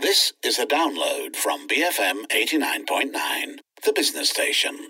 This is a download from BFM 89.9, the business station.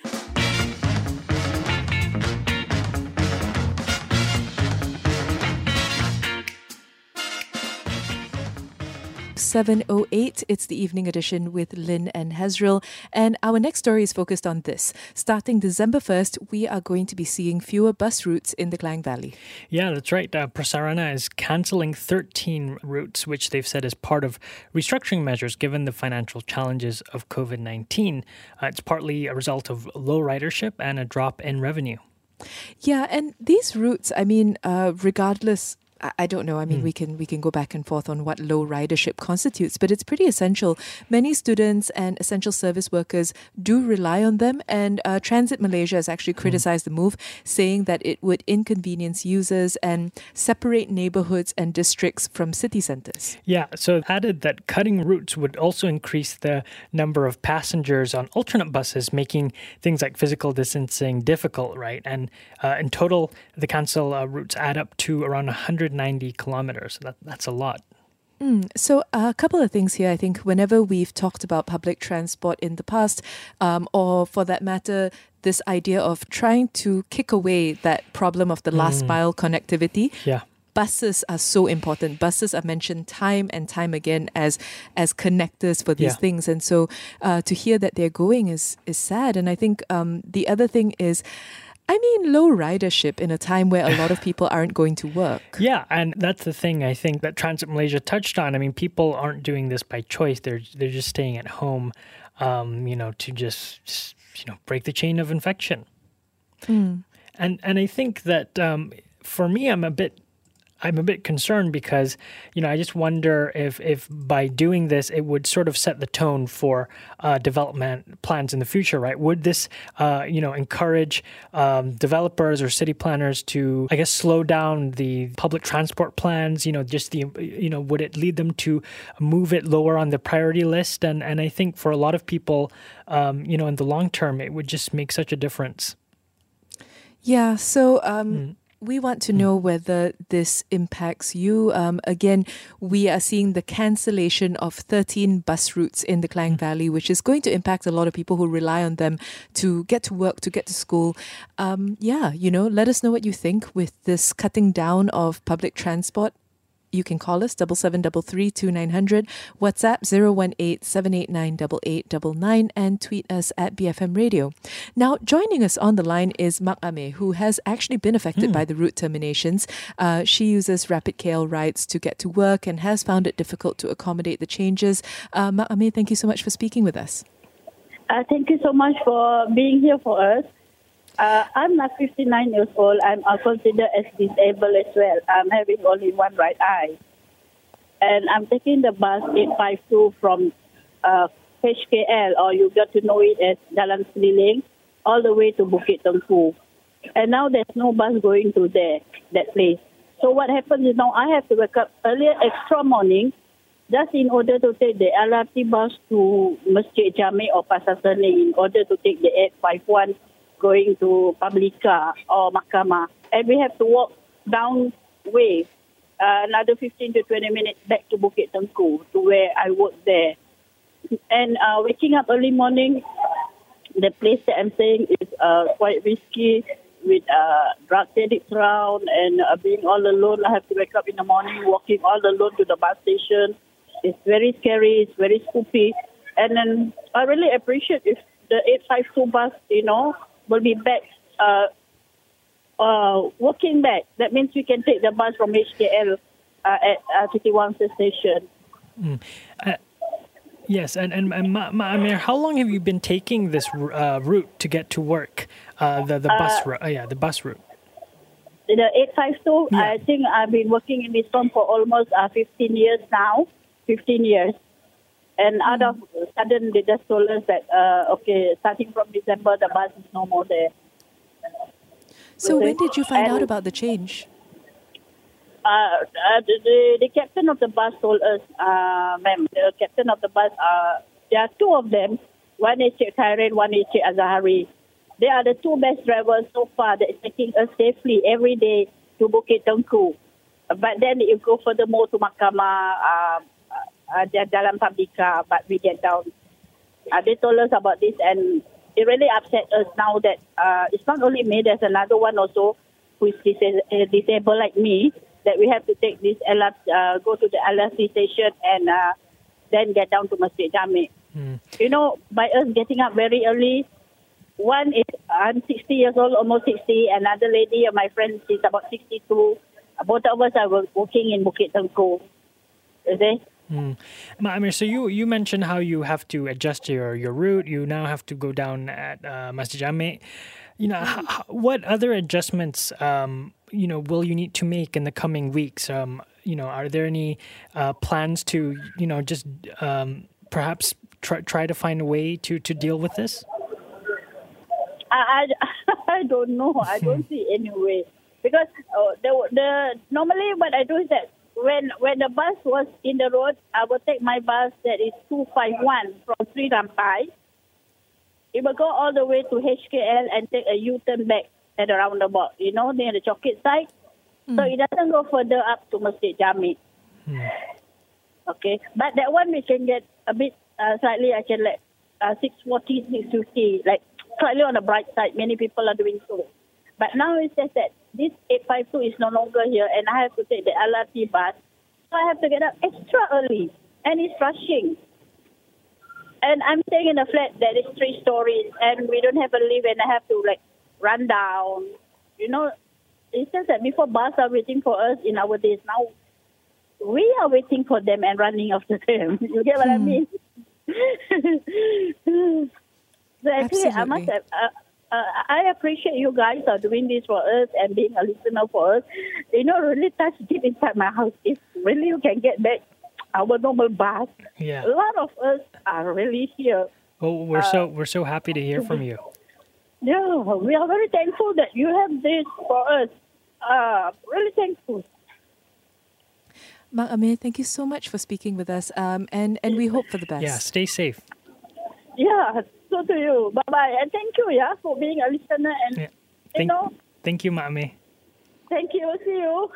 7:08. It's the evening edition with Lynn and Hezril. And our next story is focused on this. Starting December 1st, we are going to be seeing fewer bus routes in the Klang Valley. Yeah, that's right. Prasarana is cancelling 13 routes, which they've said is part of restructuring measures given the financial challenges of COVID-19. It's partly a result of low ridership and a drop in revenue. Yeah, and these routes, regardless, I don't know. We can go back and forth on what low ridership constitutes, but it's pretty essential. Many students and essential service workers do rely on them, and Transit Malaysia has actually criticized the move, saying that it would inconvenience users and separate neighborhoods and districts from city centers. Yeah, so it added that cutting routes would also increase the number of passengers on alternate buses, making things like physical distancing difficult, right? And in total, the cancel routes add up to around 190 kilometers. That's a lot. So a couple of things here. I think whenever we've talked about public transport in the past, or for that matter, this idea of trying to kick away that problem of the last mile connectivity, buses are so important. Buses are mentioned time and time again as connectors for these things. And so to hear that they're going is sad. And I think the other thing is, low ridership in a time where a lot of people aren't going to work. Yeah, and that's the thing I think that Transit Malaysia touched on. People aren't doing this by choice. They're just staying at home, to just break the chain of infection. And I think that for me, I'm a bit concerned because, I just wonder if by doing this, it would sort of set the tone for development plans in the future, right? Would this, encourage developers or city planners to, slow down the public transport plans? Would it lead them to move it lower on the priority list? And I think for a lot of people, in the long term, it would just make such a difference. Yeah, so we want to know whether this impacts you. Again, we are seeing the cancellation of 13 bus routes in the Klang Valley, which is going to impact a lot of people who rely on them to get to work, to get to school. Let us know what you think with this cutting down of public transport. You can call us 7733-2900, WhatsApp 018-789-8899, and tweet us at BFM Radio. Now, joining us on the line is Mak Ameh, who has actually been affected by the route terminations. She uses Rapid KL rides to get to work and has found it difficult to accommodate the changes. Mak Ameh, thank you so much for speaking with us. Thank you so much for being here for us. I'm not 59 years old. I'm considered as disabled as well. I'm having only one right eye. And I'm taking the bus 852 from HKL, or you got to know it as Jalan Seliling, all the way to Bukit Tengku. And now there's no bus going to that place. So what happens is now I have to wake up earlier extra morning just in order to take the LRT bus to Masjid Jami or Pasar Seni, in order to take the 851 going to Publica or Mahkamah. And we have to walk down way, another 15 to 20 minutes back to Bukit Tengku, to where I work there. And waking up early morning, the place that I'm staying is quite risky, with drug addicts around and being all alone. I have to wake up in the morning, walking all alone to the bus station. It's very scary, it's very spooky. And then I really appreciate if the 852 bus, will be back, walking back. That means we can take the bus from HKL at Titiwangsa station. Yes, and Amir, how long have you been taking this route to get to work? The bus route. The bus route. The 852. Yeah. I think I've been working in this town for almost 15 years now. 15 years. And out of sudden, they just told us that, starting from December, the bus is no more there. So when did you find out about the change? The captain of the bus told us, ma'am, the captain of the bus, there are two of them. One is Sheikh Khairin, one is Sheikh Azahari. They are the two best drivers so far that is taking us safely every day to Bukit Tengku. But then you go furthermore to Mahkamah, Jalan Publica, but we get down. They told us about this, and it really upset us now that it's not only me, there's another one also who is disabled like me, that we have to take this go to the LRT station and then get down to Masjid Jami. You know, by us getting up very early, one is, I'm 60 years old, almost 60, another lady, my friend, she's about 62. Both of us are working in Bukit Tengku. You see? Amir, so you mentioned how you have to adjust your route. You now have to go down at Masjid Jami. You know, what other adjustments will you need to make in the coming weeks? Are there any plans to just perhaps try to find a way to deal with this? I don't know. I don't see any way, because normally what I do is that when the bus was in the road, I will take my bus that is 251 from Sri Rampai. It will go all the way to HKL and take a U-turn back at the roundabout, near the Chocolate side. So it doesn't go further up to Masjid Jami. Okay, but that one we can get a bit slightly. I can let 640, 650, like slightly on the bright side. Many people are doing so. But now it says that this 852 is no longer here, and I have to take the LRT bus. So I have to get up extra early, and it's rushing. And I'm staying in a flat that is 3 stories, and we don't have a lift, and I have to run down. It's just that before bus are waiting for us in our days. Now we are waiting for them and running after them. You get what I mean? So actually, I must have. I appreciate you guys are doing this for us and being a listener for us. Really touch deep inside my house. If really you can get back our normal bus, a lot of us are really here. Well, we're so happy to hear from you. Yeah, we are very thankful that you have this for us. Really thankful. Mak Amir, thank you so much for speaking with us. And we hope for the best. Yeah, stay safe. Yeah, so do you. Bye-bye. And thank you, for being a listener. And, thank you, Mak Amir. Thank you. See you.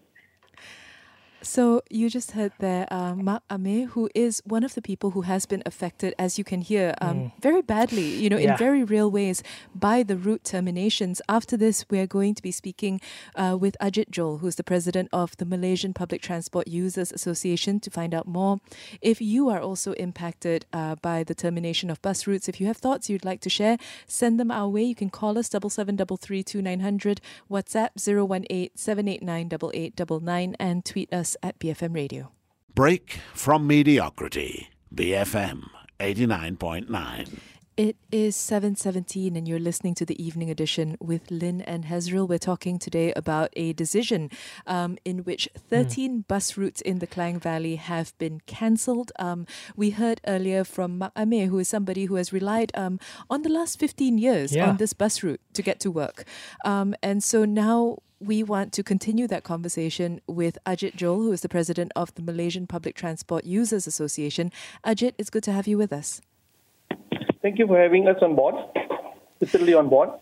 So you just heard there Mak Amir, who is one of the people who has been affected, as you can hear, very badly, in very real ways by the route terminations. After this, we're going to be speaking with Ajit Joel, who's the president of the Malaysian Public Transport Users Association, to find out more. If you are also impacted by the termination of bus routes, if you have thoughts you'd like to share, send them our way. You can call us 77332900, WhatsApp 018-789-8899, and tweet us at BFM Radio. Break from mediocrity. BFM 89.9. It is 7:17 and you're listening to the Evening Edition with Lynn and Hezril. We're talking today about a decision in which 13 bus routes in the Klang Valley have been cancelled. We heard earlier from Mak Amir, who is somebody who has relied on the last 15 years on this bus route to get to work. And so now we want to continue that conversation with Ajit Joel, who is the president of the Malaysian Public Transport Users Association. Ajit, it's good to have you with us. Thank you for having us on board, literally on board.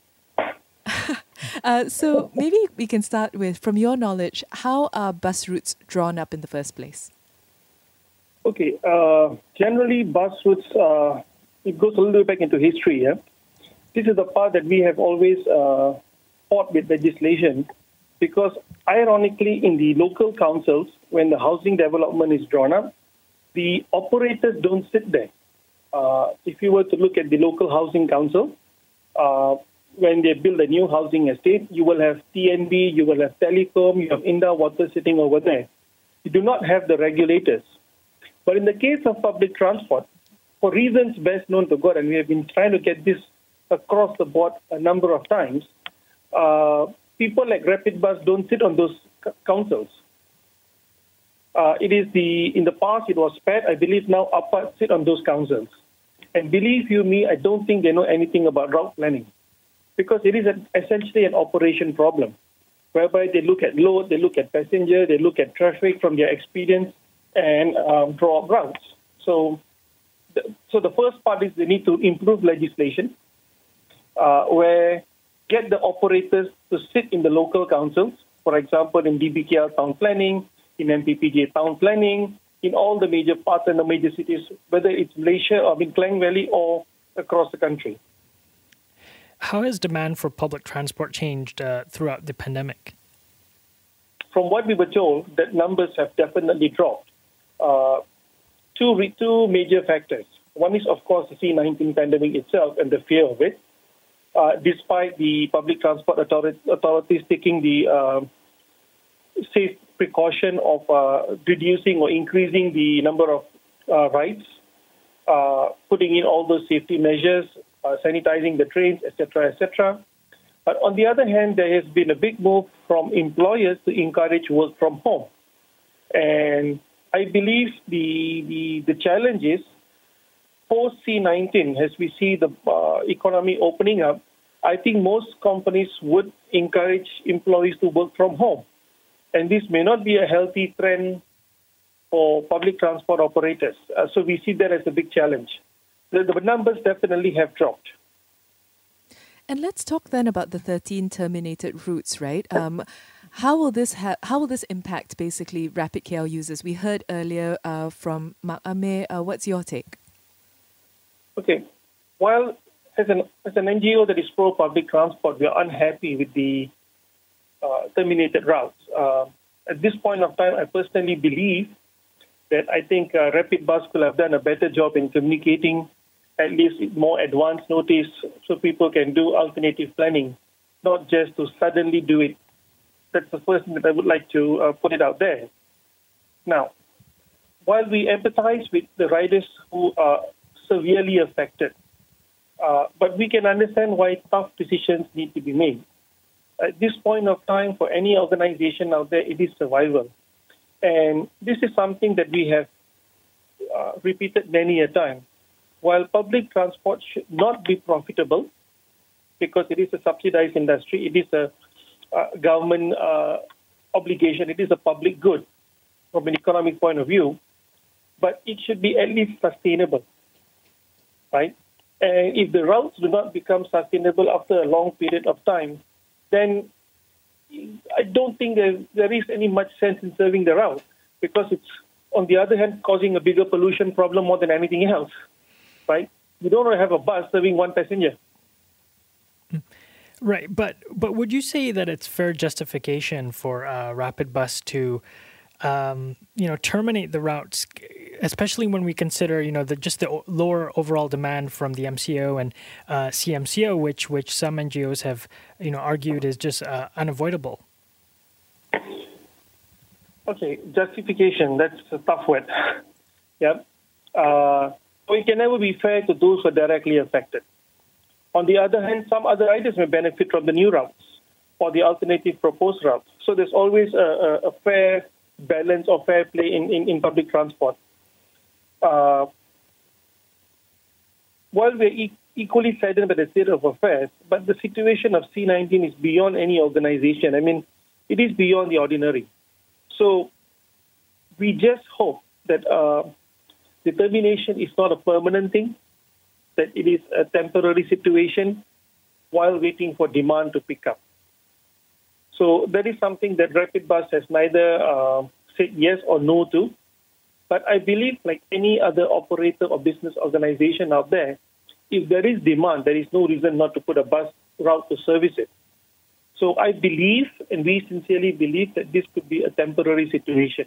So maybe we can start with, from your knowledge, how are bus routes drawn up in the first place? Okay, generally bus routes, it goes a little bit back into history. Yeah? This is the part that we have always fought with legislation, because ironically in the local councils, when the housing development is drawn up, the operators don't sit there. If you were to look at the local housing council, when they build a new housing estate, you will have TNB, you will have Telecom, you have Indah Water sitting over there. You do not have the regulators. But in the case of public transport, for reasons best known to God, and we have been trying to get this across the board a number of times, people like Rapid Bus don't sit on those councils. In the past it was SPAD. I believe now APAD sit on those councils. And believe you me, I don't think they know anything about route planning, because it is essentially an operation problem, whereby they look at load, they look at passenger, they look at traffic from their experience and draw up routes. So the first part is they need to improve legislation, where get the operators to sit in the local councils, for example, in DBKL town planning, in MPPJ town planning, in all the major parts and the major cities, whether it's Malaysia or Klang Valley or across the country. How has demand for public transport changed throughout the pandemic? From what we were told, that numbers have definitely dropped. Two major factors. One is, of course, the C-19 pandemic itself and the fear of it. Despite the public transport authorities taking the safe precaution of reducing or increasing the number of rides, putting in all those safety measures, sanitizing the trains, etc., etc. But on the other hand, there has been a big move from employers to encourage work from home. And I believe the challenge is, post C-19, as we see the economy opening up, I think most companies would encourage employees to work from home. And this may not be a healthy trend for public transport operators. So we see that as a big challenge. The numbers definitely have dropped. And let's talk then about the 13 terminated routes, right? How will this impact basically Rapid KL users? We heard earlier from Mak Amir. What's your take? Okay. While as an NGO that is pro-public transport, we are unhappy with the terminated routes. At this point of time, I personally believe that I think Rapid Bus could have done a better job in communicating at least more advanced notice so people can do alternative planning, not just to suddenly do it. That's the first thing that I would like to put it out there. Now, while we empathize with the riders who are severely affected, but we can understand why tough decisions need to be made. At this point of time, for any organization out there, it is survival. And this is something that we have repeated many a time. While public transport should not be profitable, because it is a subsidized industry, it is a government obligation, it is a public good from an economic point of view, but it should be at least sustainable, right? And if the routes do not become sustainable after a long period of time, then I don't think there is any much sense in serving the route, because it's, on the other hand, causing a bigger pollution problem more than anything else, right? You don't want to have a bus serving one passenger. Right, but would you say that it's fair justification for Rapid Bus to, terminate the routes, especially when we consider, the lower overall demand from the MCO and CMCO, which some NGOs have, argued is just unavoidable? Okay, justification, that's a tough word. Yeah. It can never be fair to those who are directly affected. On the other hand, some other riders may benefit from the new routes or the alternative proposed routes. So there's always a fair balance or fair play in public transport. While we're equally saddened by the state of affairs, but the situation of C-19 is beyond any organization. I mean, it is beyond the ordinary. So we just hope that the termination is not a permanent thing, that it is a temporary situation while waiting for demand to pick up. So that is something that Rapid Bus has neither said yes or no to. But I believe, like any other operator or business organization out there, if there is demand, there is no reason not to put a bus route to service it. So I believe, and we sincerely believe, that this could be a temporary situation.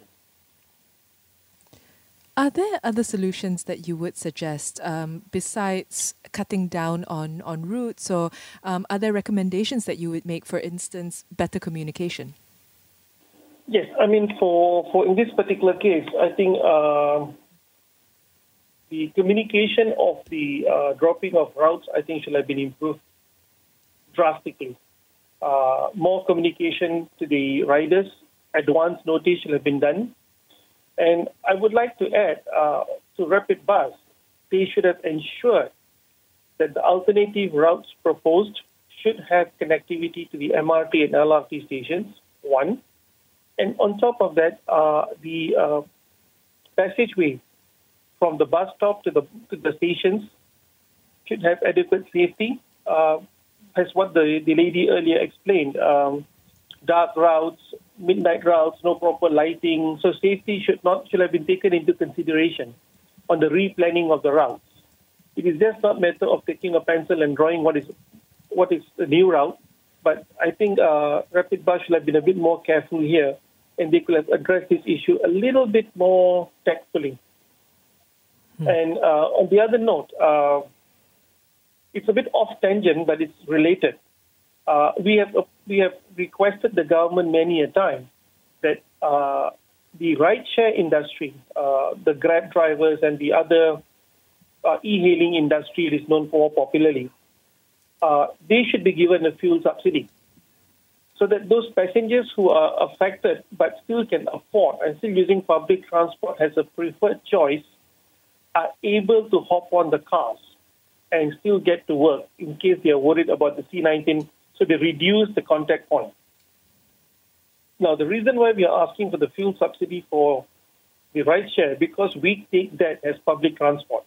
Are there other solutions that you would suggest besides cutting down on routes, or are there recommendations that you would make, for instance, better communication? Yes, I mean, for in this particular case, I think the communication of the dropping of routes, I think, should have been improved drastically. More communication to the riders, advance notice should have been done. And I would like to add to Rapid Bus, they should have ensured that the alternative routes proposed should have connectivity to the MRT and LRT stations, one. And on top of that, the passageway from the bus stop to the stations should have adequate safety. As what the lady earlier explained, dark routes, midnight routes, no proper lighting. So safety should have been taken into consideration on the replanning of the routes. It is just not a matter of taking a pencil and drawing what is the new route. But I think Rapid Bus should have been a bit more careful here, and they could have addressed this issue a little bit more tactfully. And on the other note, it's a bit off tangent, but it's related. We have requested the government many a time that the rideshare industry, the Grab drivers and the other e-hailing industry it is known for popularly, they should be given a fuel subsidy so that those passengers who are affected but still can afford and still using public transport as a preferred choice are able to hop on the cars and still get to work in case they are worried about the C19, so they reduce the contact point. Now, the reason why we are asking for the fuel subsidy for the rideshare, because we take that as public transport.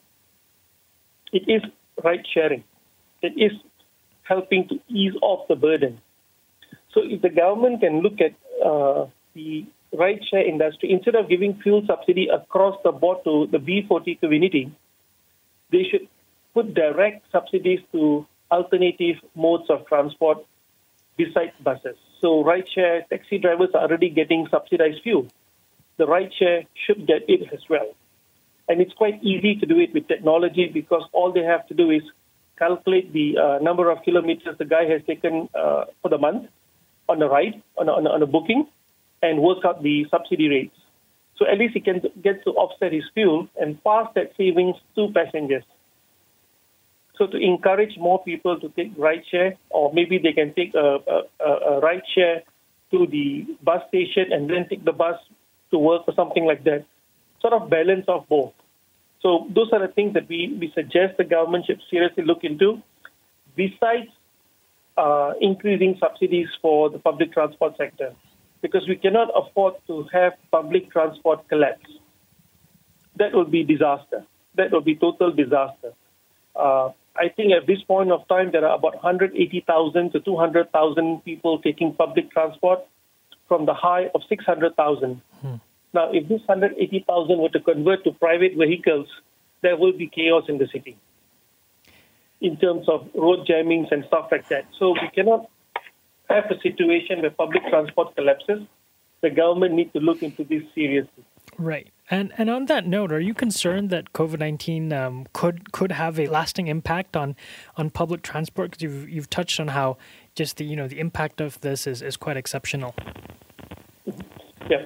It is ride sharing. It is helping to ease off the burden. So if the government can look at the rideshare industry, instead of giving fuel subsidy across the board to the B40 community, they should put direct subsidies to alternative modes of transport besides buses. So rideshare taxi drivers are already getting subsidized fuel. The rideshare should get it as well. And it's quite easy to do it with technology because all they have to do is calculate the number of kilometers the guy has taken for the month on a ride, on a booking, and work out the subsidy rates. So at least he can get to offset his fuel and pass that savings to passengers. So to encourage more people to take rideshare, or maybe they can take a rideshare to the bus station and then take the bus to work or something like that. Sort of balance of both. So those are the things that we suggest the government should seriously look into, besides increasing subsidies for the public transport sector, because we cannot afford to have public transport collapse. That will be disaster. That will be total disaster. I think at this point of time, there are about 180,000 to 200,000 people taking public transport from the high of 600,000. Now, if this 180,000 were to convert to private vehicles, there will be chaos in the city in terms of road jammings and stuff like that. So we cannot have a situation where public transport collapses. The government needs to look into this seriously. Right. And on that note, are you concerned that COVID-19 could have a lasting impact on public transport? Because you've touched on how just the impact of this is quite exceptional. Yeah.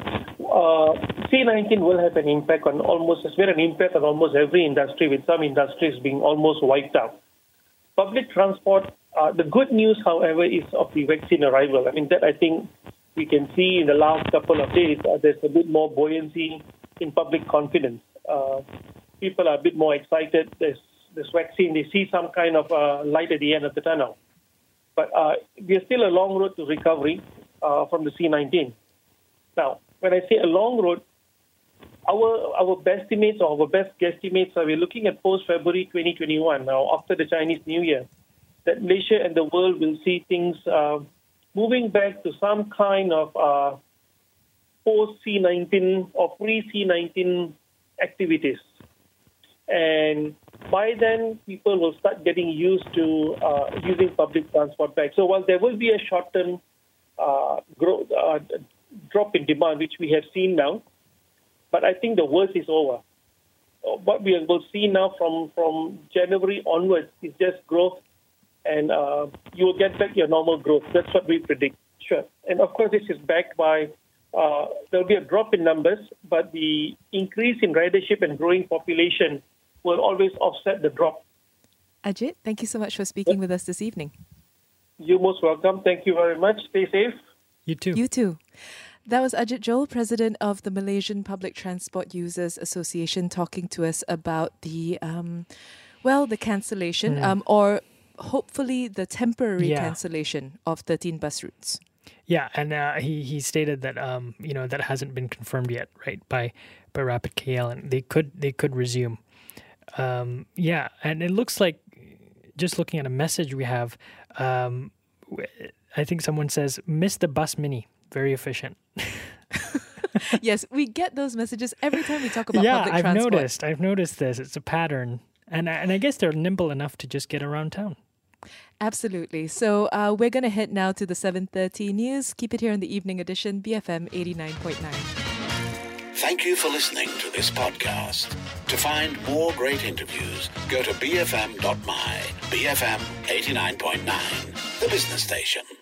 C19 will have an impact on almost every industry, with some industries being almost wiped out. Public transport, the good news, however, is of the vaccine arrival. I mean, that I think we can see in the last couple of days, there's a bit more buoyancy in public confidence. People are a bit more excited. There's this vaccine, they see some kind of light at the end of the tunnel. But we are still a long road to recovery from the C19. Now, when I say a long road, our best estimates or our best guesstimates are we're looking at post-February 2021, now after the Chinese New Year, that Malaysia and the world will see things moving back to some kind of post-C19 or pre-C19 activities. And by then, people will start getting used to using public transport back. So while there will be a short-term drop in demand, which we have seen now, but I think the worst is over. What we will see now from January onwards is just growth, and you will get back your normal growth. That's what we predict. Sure. And of course, this is backed by, there will be a drop in numbers, but the increase in ridership and growing population will always offset the drop. Ajit, thank you so much for speaking with us this evening. You're most welcome. Thank you very much. Stay safe. You too. You too. That was Ajit Joel, president of the Malaysian Public Transport Users Association, talking to us about the cancellation, or hopefully the temporary cancellation of 13 bus routes. Yeah, and he stated that that hasn't been confirmed yet, right, by Rapid KL, and they could resume. And it looks like, just looking at a message we have, I think someone says, miss the bus mini. very efficient. Yes, we get those messages every time we talk about public transport. I've noticed this. It's a pattern. And I guess they're nimble enough to just get around town. Absolutely. So we're going to head now to the 7:30 news. Keep it here in the evening edition, BFM 89.9. Thank you for listening to this podcast. To find more great interviews, go to bfm.my, BFM 89.9, the business station.